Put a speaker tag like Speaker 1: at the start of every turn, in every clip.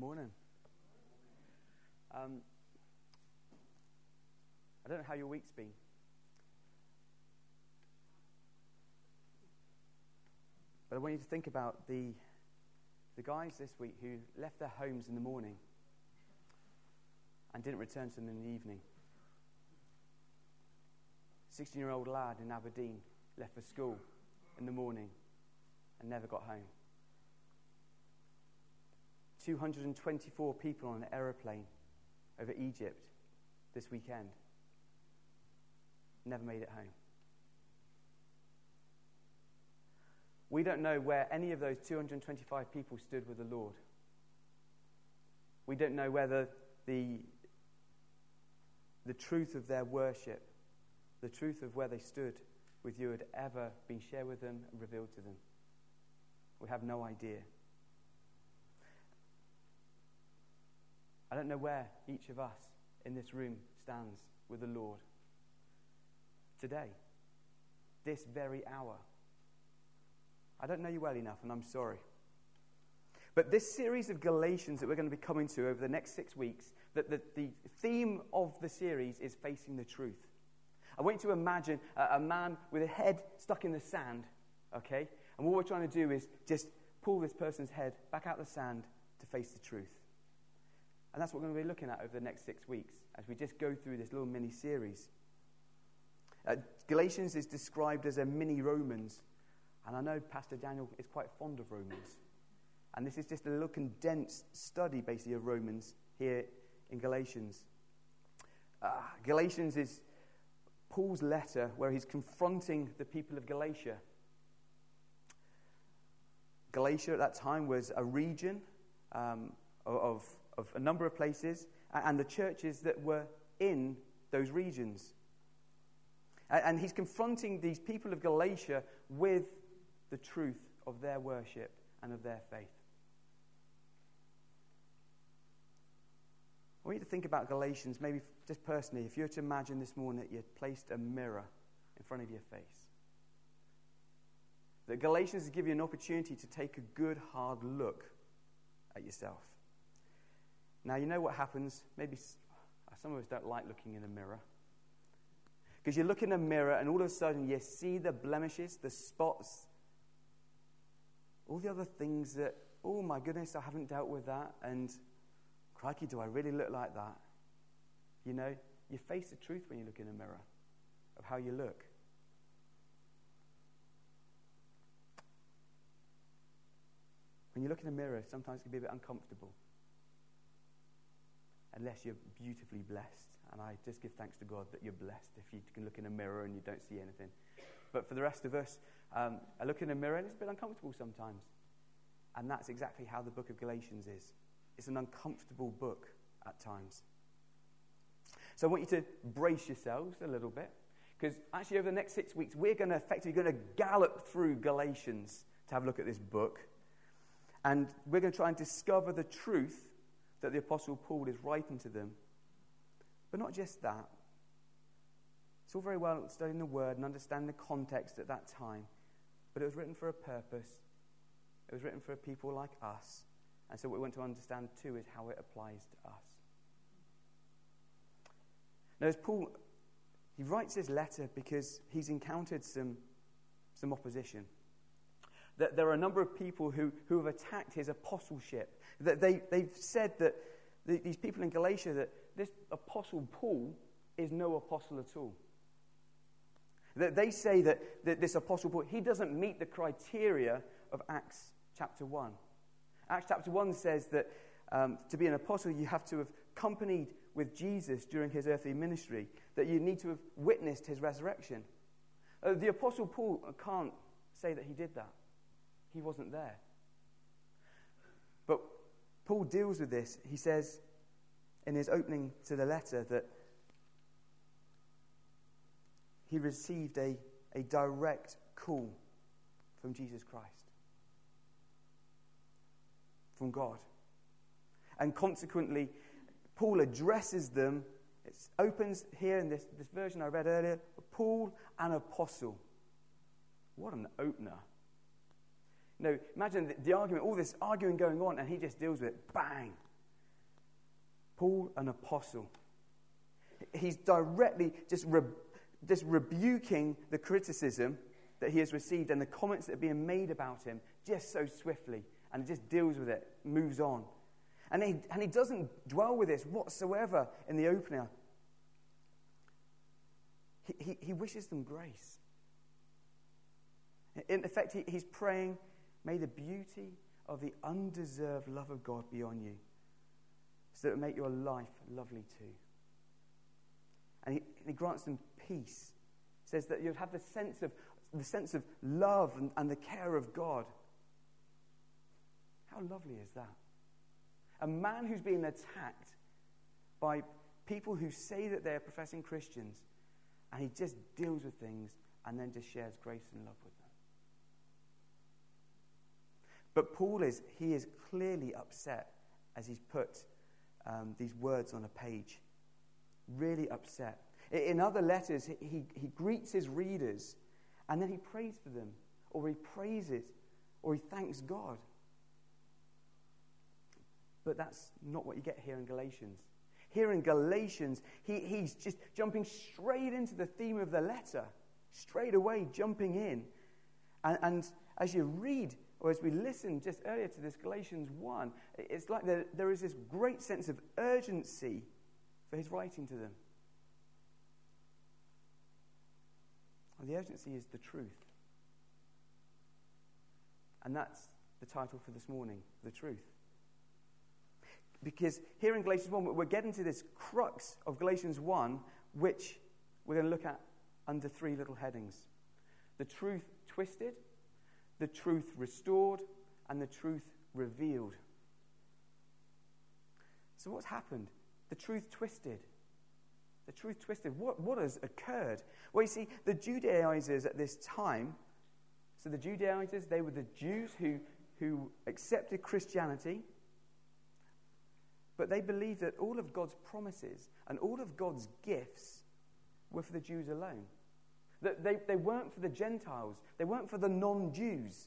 Speaker 1: Morning. I don't know how your week's been. But I want you to think about the guys this week who left their homes in the morning and didn't return to them in the evening. 16-year-old lad in Aberdeen left for school in the morning and never got home. 224 people on an aeroplane over Egypt this weekend never made it home. We don't know where any of those 225 people stood with the Lord. We don't know whether the truth of their worship, the truth of where they stood with you had ever been shared with them and revealed to them. We have no idea. I don't know where each of us in this room stands with the Lord today, this very hour. I don't know you well enough, and I'm sorry. But this series of Galatians that we're going to be coming to over the next 6 weeks, the theme of the series is facing the truth. I want you to imagine a man with a head stuck in the sand, okay? And what we're trying to do is just pull this person's head back out of the sand to face the truth. And that's what we're going to be looking at over the next 6 weeks as we just go through this little mini-series. Galatians is described as a mini-Romans. And I know Pastor Daniel is quite fond of Romans. And this is just a little condensed study, basically, of Romans here in Galatians. Galatians is Paul's letter where he's confronting the people of Galatia. Galatia at that time was a region of a number of places, and the churches that were in those regions. And he's confronting these people of Galatia with the truth of their worship and of their faith. I want you to think about Galatians, maybe just personally, if you were to imagine this morning that you had placed a mirror in front of your face. That Galatians give you an opportunity to take a good, hard look at yourself. Now, you know what happens? Maybe some of us don't like looking in a mirror. Because you look in a mirror and all of a sudden you see the blemishes, the spots, all the other things that, oh my goodness, I haven't dealt with that. And crikey, do I really look like that? You know, you face the truth when you look in a mirror of how you look. When you look in a mirror, sometimes it can be a bit uncomfortable. Unless you're beautifully blessed. And I just give thanks to God that you're blessed if you can look in a mirror and you don't see anything. But for the rest of us, I look in a mirror and it's a bit uncomfortable sometimes. And that's exactly how the book of Galatians is. It's an uncomfortable book at times. So I want you to brace yourselves a little bit. Because actually over the next 6 weeks, we're going to gallop through Galatians to have a look at this book. And we're going to try and discover the truth that the Apostle Paul is writing to them. But not just that. It's all very well studying the Word and understanding the context at that time. But it was written for a purpose. It was written for people like us. And so what we want to understand too is how it applies to us. Now as Paul, he writes his letter because he's encountered some opposition. That there are a number of people who have attacked his apostleship. That they've said that these people in Galatia, that this apostle Paul is no apostle at all. That they say that this apostle Paul, he doesn't meet the criteria of Acts chapter 1. Acts chapter 1 says that to be an apostle, you have to have accompanied with Jesus during his earthly ministry. That you need to have witnessed his resurrection. The apostle Paul can't say that he did that. He wasn't there. But Paul deals with this. He says in his opening to the letter that he received a direct call from Jesus Christ, from God. And consequently, Paul addresses them. It opens here in this version I read earlier, Paul, an apostle. What an opener. No, imagine the argument, all this arguing going on, and he just deals with it. Bang! Paul, an apostle. He's directly just rebuking the criticism that he has received and the comments that are being made about him just so swiftly. And he just deals with it, moves on. And he doesn't dwell with this whatsoever in the opener. He wishes them grace. In effect, he's praying, may the beauty of the undeserved love of God be on you, so that it will make your life lovely too. And he grants them peace. He says that you'll have the sense of love and the care of God. How lovely is that? A man who's being attacked by people who say that they're professing Christians, and he just deals with things and then just shares grace and love with them. But Paul is clearly upset as he's put these words on a page. Really upset. In other letters, he greets his readers and then he prays for them, or he praises, or he thanks God. But that's not what you get here in Galatians. Here in Galatians, he's just jumping straight into the theme of the letter, straight away jumping in. And as you read, or as we listened just earlier to this Galatians 1, it's like there is this great sense of urgency for his writing to them. And the urgency is the truth. And that's the title for this morning, The Truth. Because here in Galatians 1, we're getting to this crux of Galatians 1, which we're going to look at under three little headings. The truth twisted, the truth restored, and the truth revealed. So what's happened? The truth twisted. The truth twisted. What has occurred? Well, you see, the Judaizers at this time, so the Judaizers, they were the Jews who accepted Christianity, but they believed that all of God's promises and all of God's gifts were for the Jews alone. That they weren't for the Gentiles. They weren't for the non-Jews.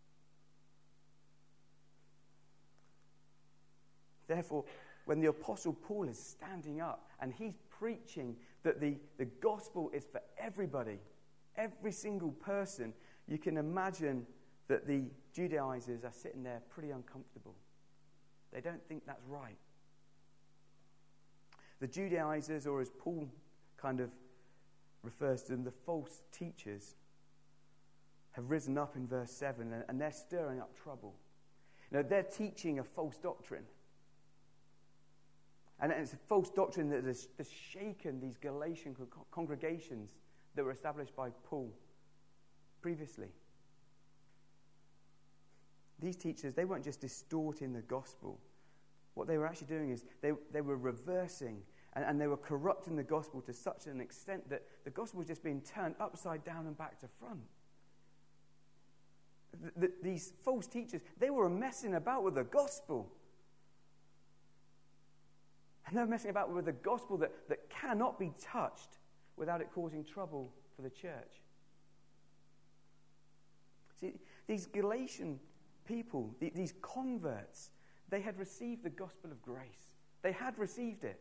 Speaker 1: Therefore, when the Apostle Paul is standing up and he's preaching that the gospel is for everybody, every single person, you can imagine that the Judaizers are sitting there pretty uncomfortable. They don't think that's right. The Judaizers, or as Paul kind of refers to them, the false teachers, have risen up in verse 7 and they're stirring up trouble. You know, they're teaching a false doctrine. And it's a false doctrine that has shaken these Galatian congregations that were established by Paul previously. These teachers, they weren't just distorting the gospel. What they were actually doing is they were reversing and they were corrupting the gospel to such an extent that the gospel was just being turned upside down and back to front. These false teachers, they were messing about with the gospel. And they're messing about with a gospel that cannot be touched without it causing trouble for the church. See, these Galatian people, these converts, they had received the gospel of grace. They had received it.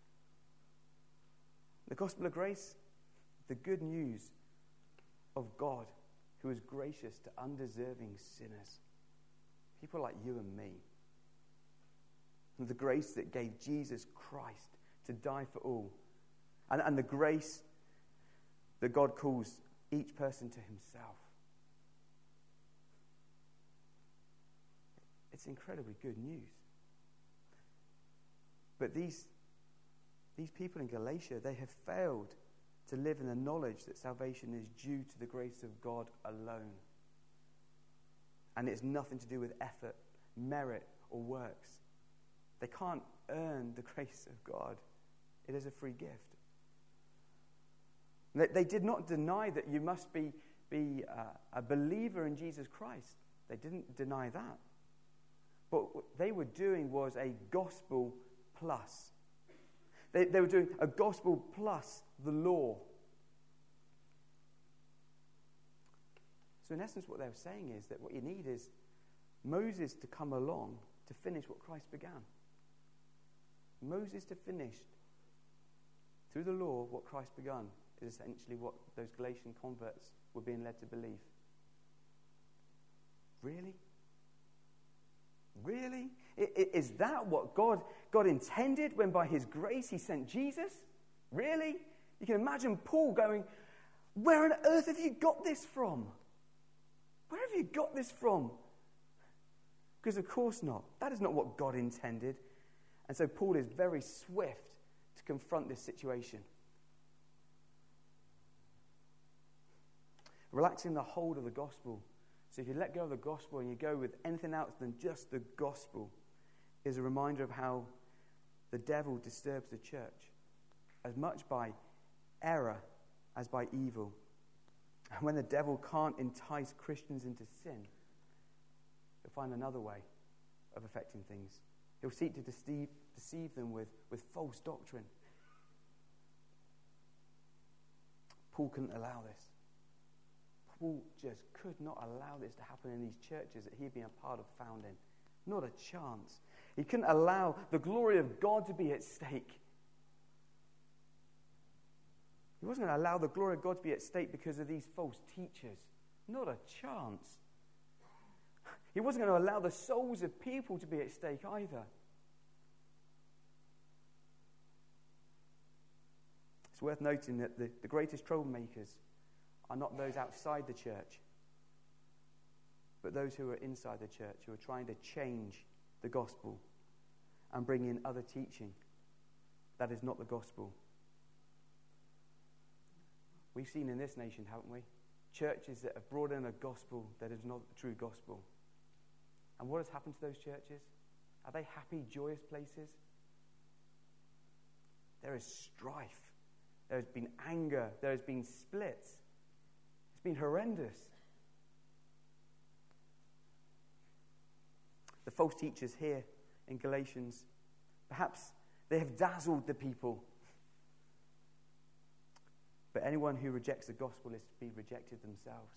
Speaker 1: The gospel of grace, the good news of God who is gracious to undeserving sinners. People like you and me. The grace that gave Jesus Christ to die for all. And the grace that God calls each person to himself. It's incredibly good news. But these people in Galatia, they have failed to live in the knowledge that salvation is due to the grace of God alone. And it's nothing to do with effort, merit, or works. They can't earn the grace of God. It is a free gift. They did not deny that you must be a believer in Jesus Christ. They didn't deny that. But what they were doing was a gospel plus. They were doing a gospel plus the law. So in essence what they were saying is that what you need is Moses to come along to finish what Christ began. Moses to finish through the law what Christ begun is essentially what those Galatian converts were being led to believe. Really? Really? Is that what God intended when by his grace he sent Jesus? Really? You can imagine Paul going, where on earth have you got this from? Where have you got this from? Because of course not. That is not what God intended. And so Paul is very swift to confront this situation. Relaxing the hold of the gospel. So if you let go of the gospel and you go with anything else than just the gospel, is a reminder of how the devil disturbs the church as much by error as by evil. And when the devil can't entice Christians into sin, he'll find another way of affecting things. He'll seek to deceive them with false doctrine. Paul couldn't allow this. Paul just could not allow this to happen in these churches that he'd been a part of founding. Not a chance. He couldn't allow the glory of God to be at stake. He wasn't going to allow the glory of God to be at stake because of these false teachers. Not a chance. He wasn't going to allow the souls of people to be at stake either. It's worth noting that the greatest troublemakers are not those outside the church, but those who are inside the church, who are trying to change the gospel and bring in other teaching that is not the gospel. We've seen in this nation, haven't we? Churches that have brought in a gospel that is not the true gospel. And what has happened to those churches? Are they happy, joyous places? There is strife. There has been anger. There has been splits. It's been horrendous. The false teachers here in Galatians, perhaps they have dazzled the people. But anyone who rejects the gospel is to be rejected themselves.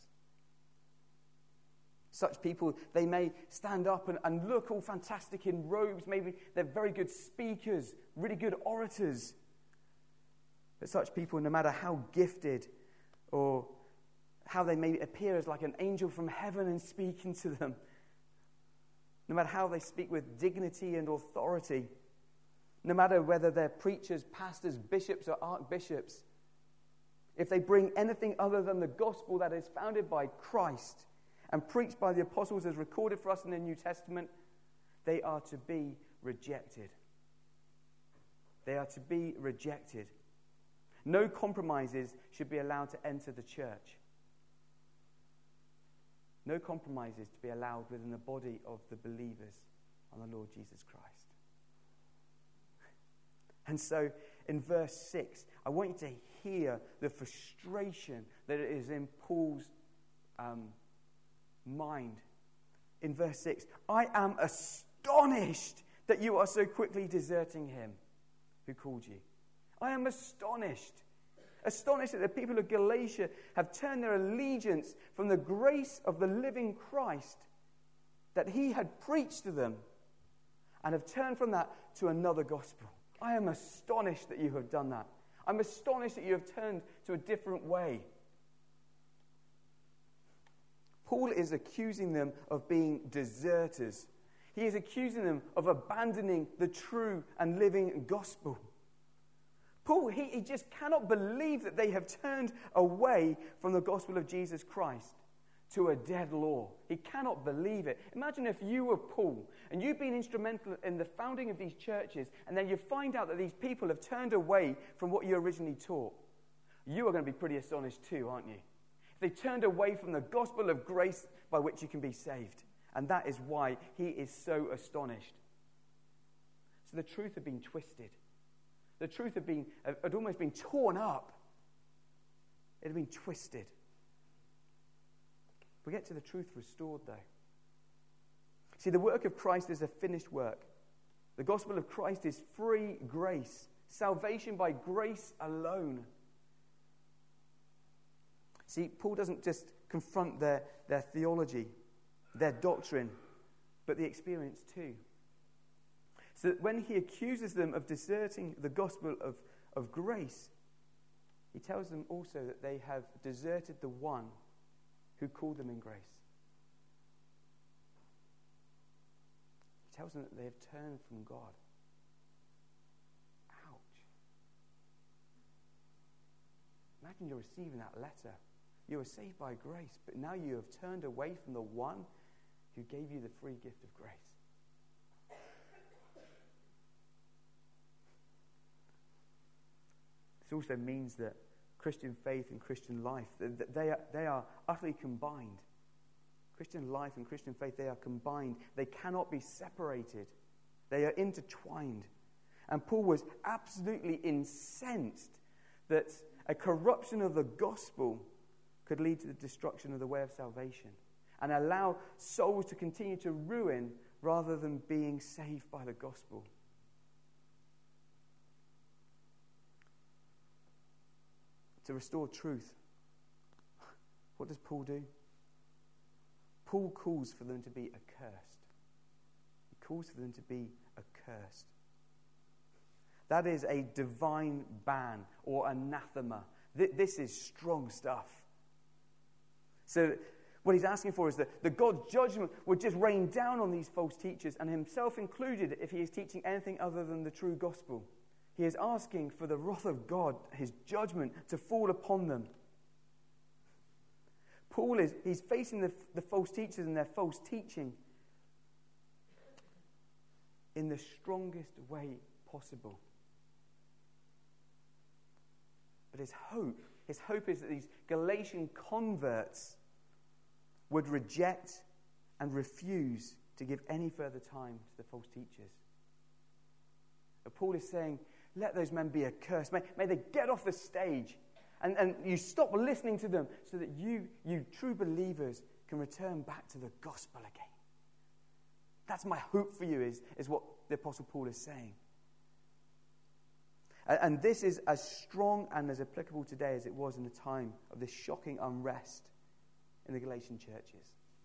Speaker 1: Such people, they may stand up and look all fantastic in robes. Maybe they're very good speakers, really good orators. But such people, no matter how gifted or how they may appear as like an angel from heaven and speaking to them, no matter how they speak with dignity and authority, no matter whether they're preachers, pastors, bishops, or archbishops, if they bring anything other than the gospel that is founded by Christ and preached by the apostles as recorded for us in the New Testament, they are to be rejected. They are to be rejected. No compromises should be allowed to enter the church. No compromises to be allowed within the body of the believers on the Lord Jesus Christ. And so, in verse 6, I want you to hear the frustration that is in Paul's mind. In verse 6, I am astonished that you are so quickly deserting him who called you. I am astonished. Astonished that the people of Galatia have turned their allegiance from the grace of the living Christ that he had preached to them and have turned from that to another gospel. I am astonished that you have done that. I'm astonished that you have turned to a different way. Paul is accusing them of being deserters. He is accusing them of abandoning the true and living gospel. Paul, he just cannot believe that they have turned away from the gospel of Jesus Christ to a dead law. He cannot believe it. Imagine if you were Paul and you've been instrumental in the founding of these churches, and then you find out that these people have turned away from what you originally taught. You are going to be pretty astonished too, aren't you? If they turned away from the gospel of grace by which you can be saved. And that is why he is so astonished. So the truth had been twisted. The truth had almost been torn up. It had been twisted. We get to the truth restored, though. See, the work of Christ is a finished work. The gospel of Christ is free grace. Salvation by grace alone. See, Paul doesn't just confront their theology, their doctrine, but the experience too. So that when he accuses them of deserting the gospel of grace, he tells them also that they have deserted the one who called them in grace. He tells them that they have turned from God. Ouch. Imagine you're receiving that letter. You were saved by grace, but now you have turned away from the one who gave you the free gift of grace. This also means that Christian faith and Christian life, they are utterly combined. Christian life and Christian faith, they are combined. They cannot be separated. They are intertwined. And Paul was absolutely incensed that a corruption of the gospel could lead to the destruction of the way of salvation and allow souls to continue to ruin rather than being saved by the gospel. To restore truth, what does Paul do? Paul calls for them to be accursed. He calls for them to be accursed. That is a divine ban or anathema. This is strong stuff. So what he's asking for is that God's judgment would just rain down on these false teachers, and himself included if he is teaching anything other than the true gospel. He is asking for the wrath of God, his judgment, to fall upon them. Paul he's facing the false teachers and their false teaching in the strongest way possible. But his hope is that these Galatian converts would reject and refuse to give any further time to the false teachers. But Paul is saying, let those men be accursed. May they get off the stage. And you stop listening to them so that you true believers can return back to the gospel again. That's my hope for you, is what the Apostle Paul is saying. And this is as strong and as applicable today as it was in the time of this shocking unrest in the Galatian churches.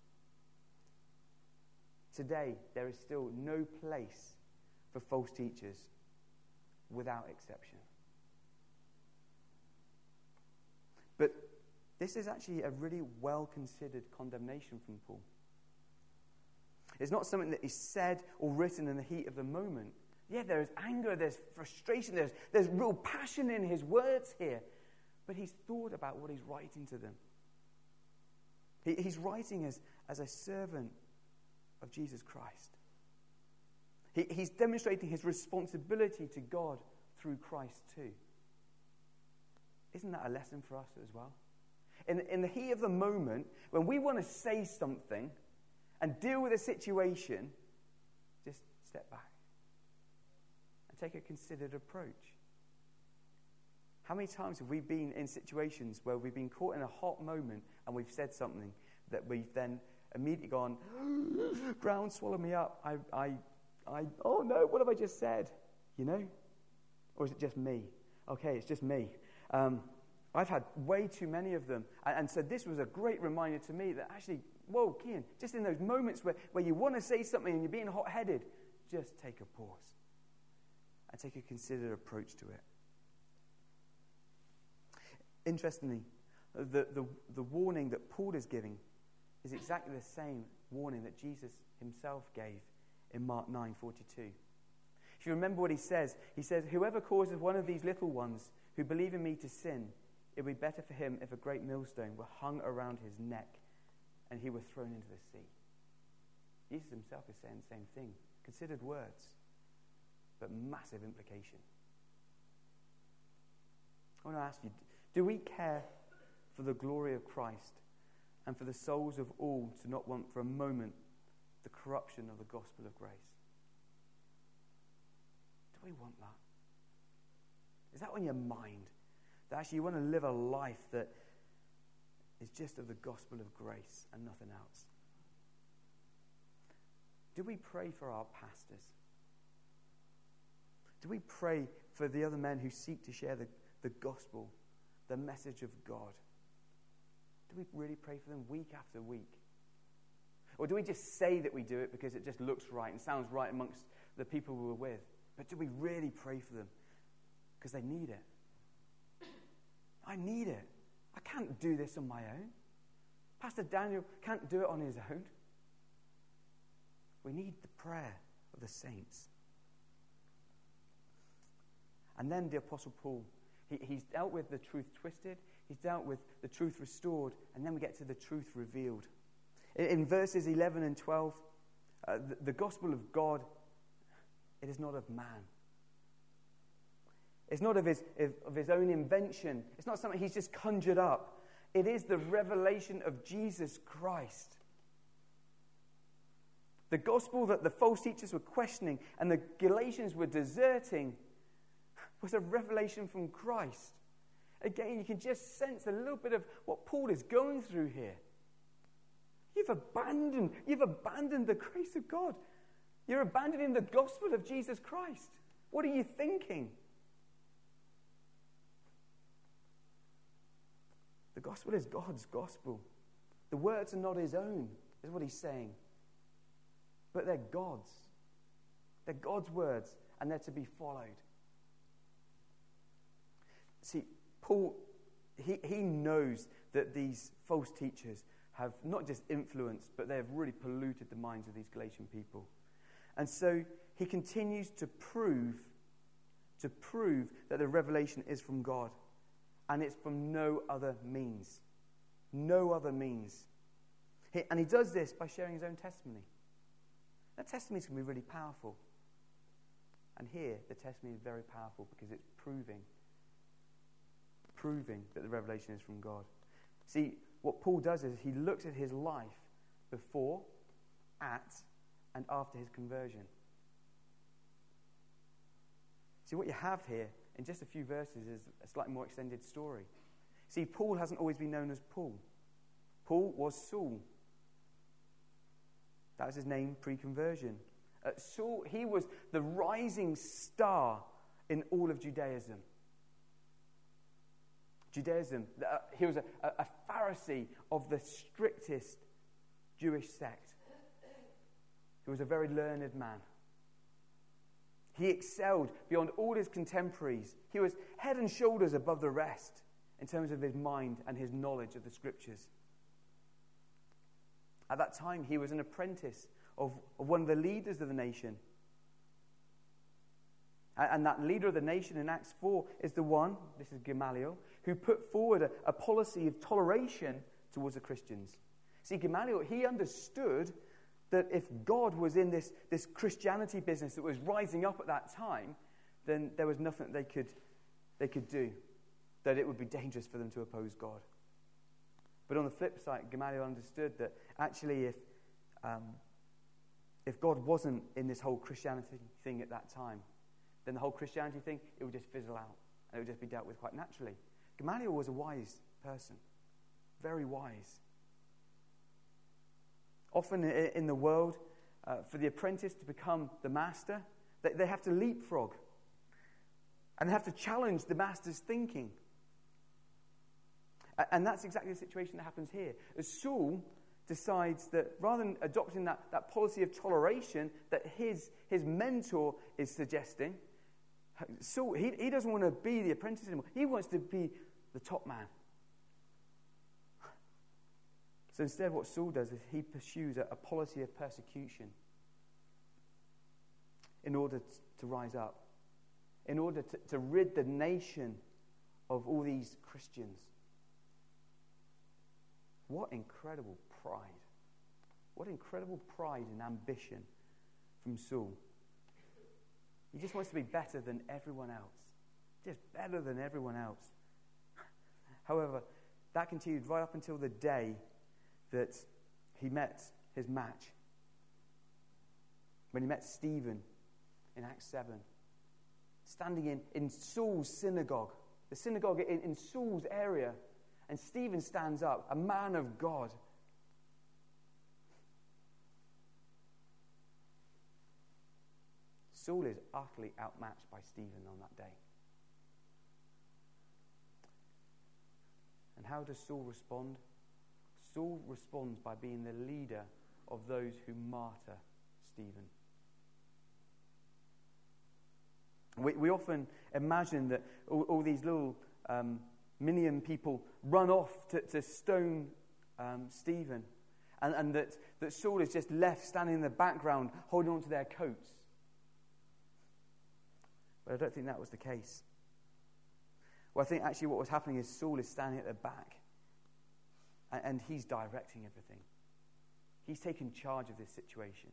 Speaker 1: Today, there is still no place for false teachers, without exception. But this is actually a really well-considered condemnation from Paul. It's not something that is said or written in the heat of the moment. Yeah, there is anger, there's frustration, there's real passion in his words here. But he's thought about what he's writing to them. He's writing as a servant of Jesus Christ. He's demonstrating his responsibility to God through Christ too. Isn't that a lesson for us as well? In the heat of the moment, when we want to say something and deal with a situation, just step back and take a considered approach. How many times have we been in situations where we've been caught in a hot moment and we've said something that we've then immediately gone, ground swallow me up, oh no, what have I just said? You know? Or is it just me? Okay, it's just me. I've had way too many of them. And so this was a great reminder to me that actually, whoa, Kian, just in those moments where you want to say something and you're being hot-headed, just take a pause and take a considered approach to it. Interestingly, the warning that Paul is giving is exactly the same warning that Jesus himself gave in Mark 9:42. If you remember what he says, whoever causes one of these little ones who believe in me to sin, it would be better for him if a great millstone were hung around his neck and he were thrown into the sea. Jesus himself is saying the same thing. Considered words, but massive implication. I want to ask you, do we care for the glory of Christ and for the souls of all to not want for a moment the corruption of the gospel of grace? Do we want that? Is that on your mind? That actually you want to live a life that is just of the gospel of grace and nothing else? Do we pray for our pastors? Do we pray for the other men who seek to share the gospel, the message of God? Do we really pray for them week after week? Or do we just say that we do it because it just looks right and sounds right amongst the people we were with, but do we really pray for them? Because they need it. I need it. I can't do this on my own. Pastor Daniel can't do it on his own. We need the prayer of the saints. And then the Apostle Paul, he's dealt with the truth twisted, he's dealt with the truth restored, and then we get to the truth revealed. In verses 11 and 12, the gospel of God, it is not of man. It's not of his own invention. It's not something he's just conjured up. It is the revelation of Jesus Christ. The gospel that the false teachers were questioning and the Galatians were deserting was a revelation from Christ. Again, you can just sense a little bit of what Paul is going through here. You've abandoned the grace of God. You're abandoning the gospel of Jesus Christ. What are you thinking? The gospel is God's gospel. The words are not his own, is what he's saying. But they're God's. They're God's words, and they're to be followed. See, Paul, he knows that these false teachers have not just influenced, but they have really polluted the minds of these Galatian people. And so he continues to prove that the revelation is from God. And it's from no other means. No other means. And he does this by sharing his own testimony. That testimony can be really powerful. And here, the testimony is very powerful because it's proving that the revelation is from God. See, what Paul does is he looks at his life before, at, and after his conversion. See, what you have here in just a few verses is a slightly more extended story. See, Paul hasn't always been known as Paul. Paul was Saul. That was his name pre-conversion. Saul, he was the rising star in all of Judaism. He was a Pharisee of the strictest Jewish sect. He was a very learned man. He excelled beyond all his contemporaries. He was head and shoulders above the rest in terms of his mind and his knowledge of the scriptures. At that time, he was an apprentice of one of the leaders of the nation. And that leader of the nation in Acts 4 is the one, this is Gamaliel, who put forward a policy of toleration towards the Christians. See, Gamaliel, he understood that if God was in this Christianity business that was rising up at that time, then there was nothing they could do, that it would be dangerous for them to oppose God. But on the flip side, Gamaliel understood that actually if God wasn't in this whole Christianity thing at that time, then the whole Christianity thing, it would just fizzle out, and it would just be dealt with quite naturally. Gamaliel was a wise person, very wise. Often in the world, for the apprentice to become the master, they have to leapfrog. And they have to challenge the master's thinking. And that's exactly the situation that happens here. As Saul decides that rather than adopting that policy of toleration that his mentor is suggesting, Saul, he doesn't want to be the apprentice anymore. He wants to be the top man. So instead, what Saul does is he pursues a policy of persecution in order to rise up, in order to rid the nation of all these Christians. What incredible pride. What incredible pride and ambition from Saul. He just wants to be better than everyone else. Just better than everyone else. However, that continued right up until the day that he met his match. When he met Stephen in Acts 7. Standing in Saul's synagogue. The synagogue in Saul's area. And Stephen stands up, a man of God. Saul is utterly outmatched by Stephen on that day. And how does Saul respond? Saul responds by being the leader of those who martyr Stephen. We often imagine that all these little minion people run off to stone Stephen, and that Saul is just left standing in the background holding on to their coats. But I don't think that was the case. Well, I think actually what was happening is Saul is standing at the back, and he's directing everything. He's taking charge of this situation.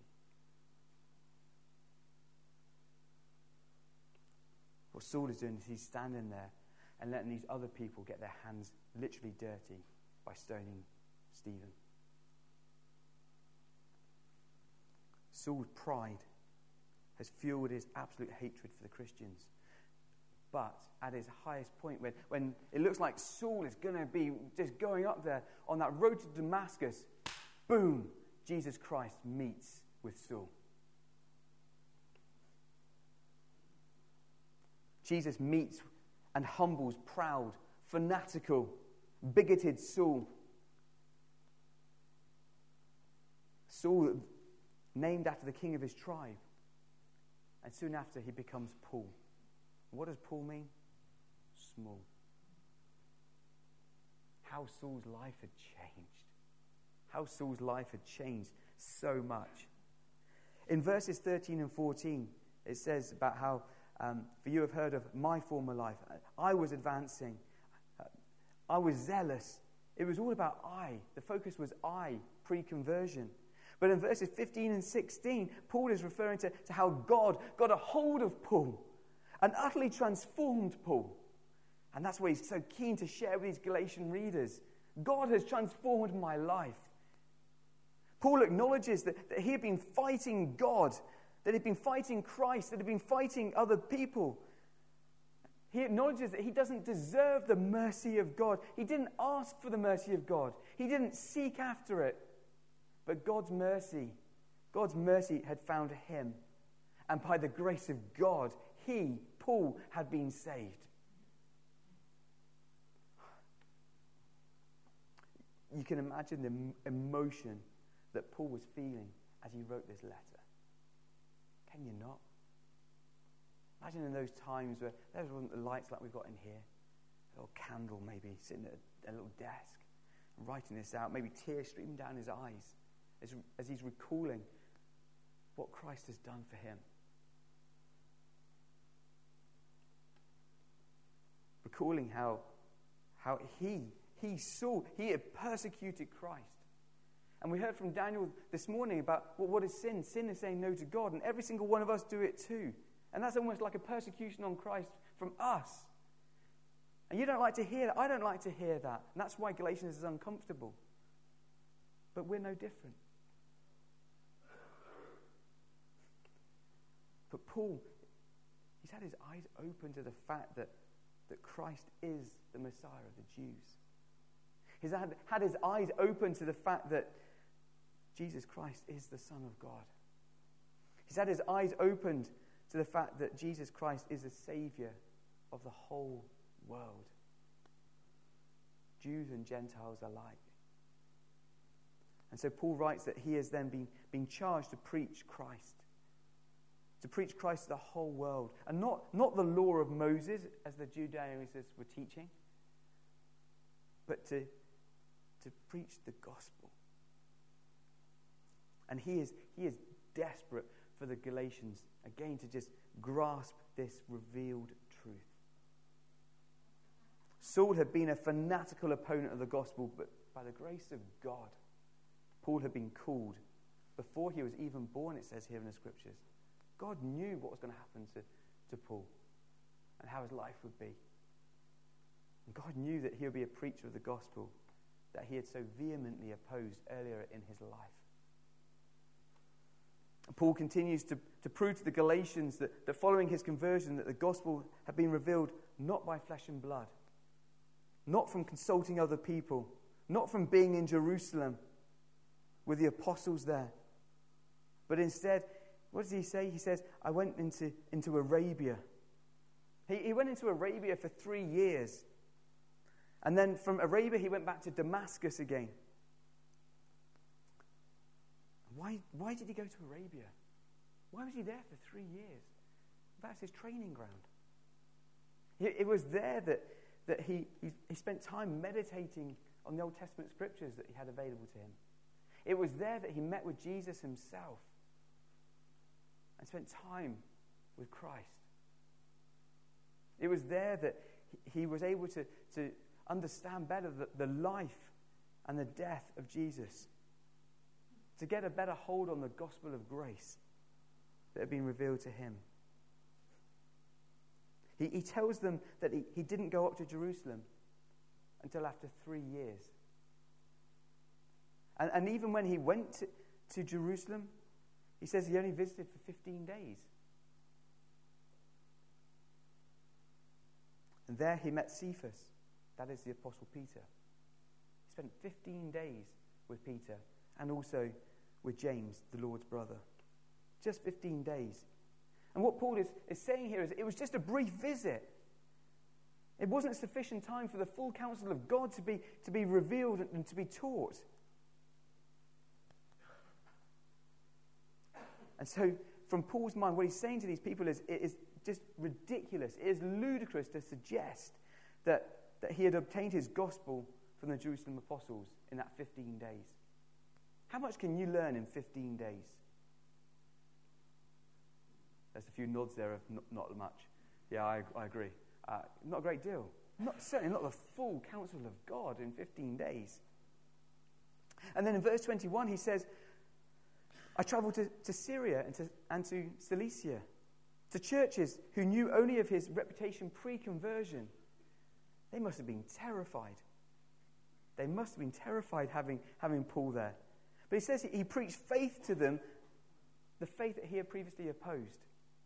Speaker 1: What Saul is doing is he's standing there and letting these other people get their hands literally dirty by stoning Stephen. Saul's pride has fueled his absolute hatred for the Christians. But at his highest point, when it looks like Saul is going to be just going up there on that road to Damascus, boom, Jesus Christ meets with Saul. Jesus meets and humbles proud, fanatical, bigoted Saul. Saul, named after the king of his tribe. And soon after, he becomes Paul. What does Paul mean? Small. How Saul's life had changed. How Saul's life had changed so much. In verses 13 and 14, it says about how, for you have heard of my former life. I was advancing. I was zealous. It was all about I. The focus was I, pre-conversion. But in verses 15 and 16, Paul is referring to how God got a hold of Paul and utterly transformed Paul. And that's what he's so keen to share with his Galatian readers. God has transformed my life. Paul acknowledges that he had been fighting God, that he'd been fighting Christ, that he'd been fighting other people. He acknowledges that he doesn't deserve the mercy of God. He didn't ask for the mercy of God. He didn't seek after it. But God's mercy had found him. And by the grace of God, he, Paul, had been saved. You can imagine the emotion that Paul was feeling as he wrote this letter. Can you not? Imagine in those times where there wasn't the lights like we've got in here. A little candle maybe sitting at a little desk, writing this out, maybe tears streaming down his eyes as he's recalling what Christ has done for him. Recalling how he had persecuted Christ. And we heard from Daniel this morning about what is sin. Sin is saying no to God, and every single one of us do it too. And that's almost like a persecution on Christ from us. And you don't like to hear that. I don't like to hear that. And that's why Galatians is uncomfortable. But we're no different. But Paul, he's had his eyes open to the fact that Christ is the Messiah of the Jews. He's had his eyes open to the fact that Jesus Christ is the Son of God. He's had his eyes opened to the fact that Jesus Christ is the Savior of the whole world. Jews and Gentiles alike. And so Paul writes that he has then been charged to preach Christ. To preach Christ to the whole world. And not the law of Moses, as the Judaizers were teaching, but to preach the gospel. And he is desperate for the Galatians, again, to just grasp this revealed truth. Saul had been a fanatical opponent of the gospel, but by the grace of God, Paul had been called before he was even born, it says here in the scriptures. God knew what was going to happen to Paul and how his life would be. And God knew that he would be a preacher of the gospel that he had so vehemently opposed earlier in his life. Paul continues to prove to the Galatians that following his conversion, that the gospel had been revealed not by flesh and blood, not from consulting other people, not from being in Jerusalem with the apostles there, but instead, what does he say? He says, I went into Arabia. He went into Arabia for 3 years. And then from Arabia, he went back to Damascus again. Why did he go to Arabia? Why was he there for 3 years? That's his training ground. It was there that he spent time meditating on the Old Testament scriptures that he had available to him. It was there that he met with Jesus himself and spent time with Christ. It was there that he was able to understand better the life and the death of Jesus, to get a better hold on the gospel of grace that had been revealed to him. He tells them that he didn't go up to Jerusalem until after 3 years. And even when he went to Jerusalem, he says he only visited for 15 days. And there he met Cephas, that is the Apostle Peter. He spent 15 days with Peter and also with James, the Lord's brother. Just 15 days. And what Paul is saying here is it was just a brief visit. It wasn't sufficient time for the full counsel of God to be revealed and to be taught. And so, from Paul's mind, what he's saying to these people is, it is just ridiculous. It is ludicrous to suggest that he had obtained his gospel from the Jerusalem apostles in that 15 days. How much can you learn in 15 days? There's a few nods there of not much. Yeah, I agree. Not a great deal. Certainly not the full counsel of God in 15 days. And then in verse 21 he says, I travelled to Syria and to Cilicia, to churches who knew only of his reputation pre-conversion. They must have been terrified. They must have been terrified having Paul there. But he says he preached faith to them, the faith that he had previously opposed.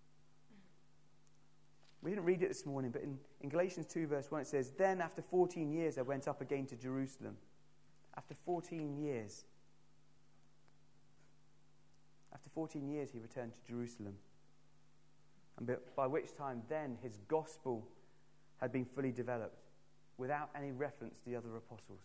Speaker 1: We didn't read it this morning, but in Galatians 2 verse 1 it says, Then after 14 years I went up again to Jerusalem. After 14 years. After 14 years he returned to Jerusalem. And by which time then his gospel had been fully developed, without any reference to the other apostles.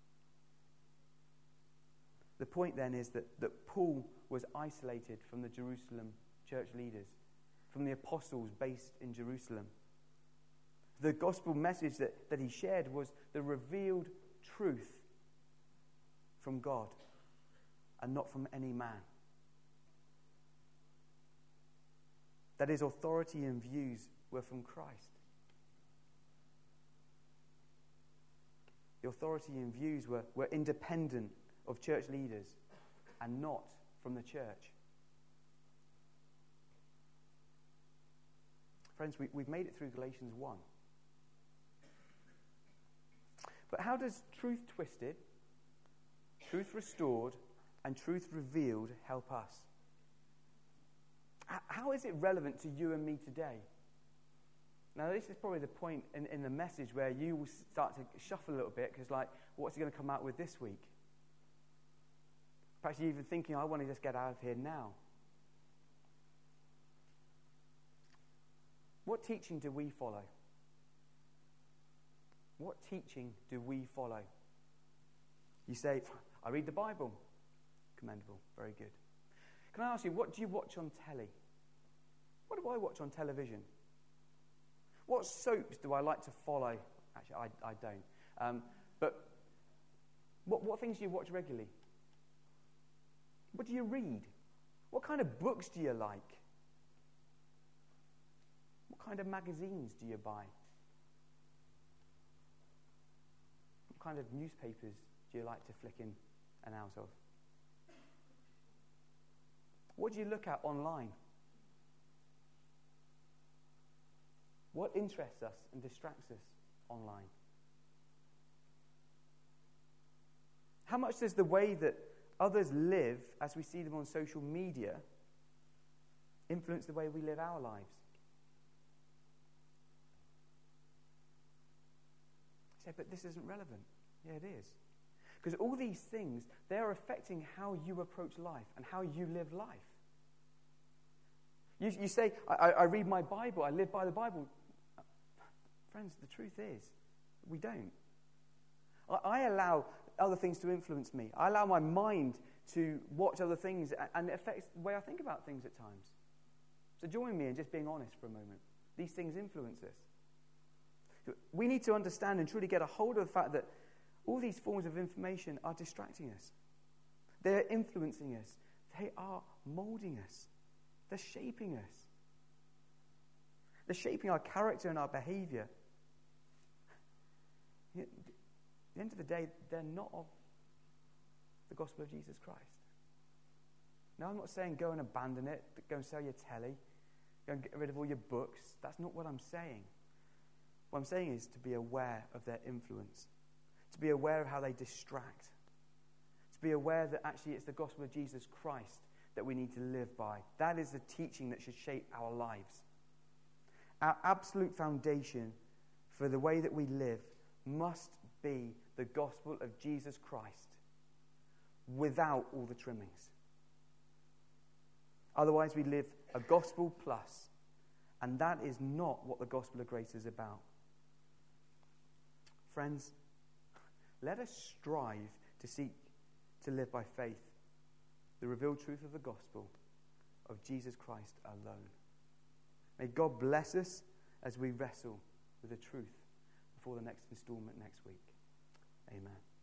Speaker 1: The point then is that Paul was isolated from the Jerusalem church leaders, from the apostles based in Jerusalem. The gospel message that he shared was the revealed truth from God and not from any man. That his authority and views were from Christ. The authority and views were independent of church leaders and not from the church. Friends, we've made it through Galatians 1. But how does truth twisted, truth restored, and truth revealed help us? How is it relevant to you and me today? Now, this is probably the point in the message where you will start to shuffle a little bit, because, what's he going to come out with this week? Perhaps you're even thinking, I want to just get out of here now. What teaching do we follow? What teaching do we follow? You say, I read the Bible. Commendable. Very good. Can I ask you, what do you watch on telly? What do I watch on television? What soaps do I like to follow? Actually, I don't. But what things do you watch regularly? What do you read? What kind of books do you like? What kind of magazines do you buy? What kind of newspapers do you like to flick in and out of? What do you look at online? What interests us and distracts us online? How much does the way that others live as we see them on social media influence the way we live our lives? You say, but this isn't relevant. Yeah, it is. Because all these things, they are affecting how you approach life and how you live life. You say, I read my Bible, I live by the Bible. Friends, the truth is, we don't. I allow other things to influence me. I allow my mind to watch other things, and it affects the way I think about things at times. So join me in just being honest for a moment. These things influence us. We need to understand and truly get a hold of the fact that all these forms of information are distracting us. They're influencing us. They are molding us. They're shaping us. They're shaping our character and our behavior. At the end of the day, they're not of the gospel of Jesus Christ. Now, I'm not saying go and abandon it, go and sell your telly, go and get rid of all your books. That's not what I'm saying. What I'm saying is to be aware of their influence, to be aware of how they distract, to be aware that actually it's the gospel of Jesus Christ that we need to live by. That is the teaching that should shape our lives. Our absolute foundation for the way that we live must be the gospel of Jesus Christ without all the trimmings. Otherwise, we live a gospel plus, and that is not what the gospel of grace is about. Friends, let us strive to seek to live by faith, the revealed truth of the gospel of Jesus Christ alone. May God bless us as we wrestle with the truth before the next installment next week. Amen.